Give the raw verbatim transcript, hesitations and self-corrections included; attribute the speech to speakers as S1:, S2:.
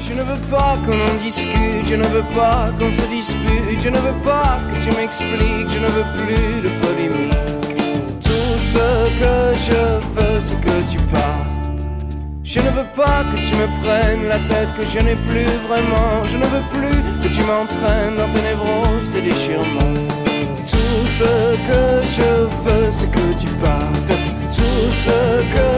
S1: Je ne veux pas qu'on en discute, je ne veux pas qu'on se dispute, je ne veux pas que tu m'expliques, je ne veux plus de polémique. Tout ce que je veux, c'est que tu partes. Je ne veux pas que tu me prennes la tête, que je n'ai plus vraiment. Je ne veux plus que tu m'entraînes dans tes névroses, tes déchirements. Tout ce que je veux, c'est que tu partes. Tout ce que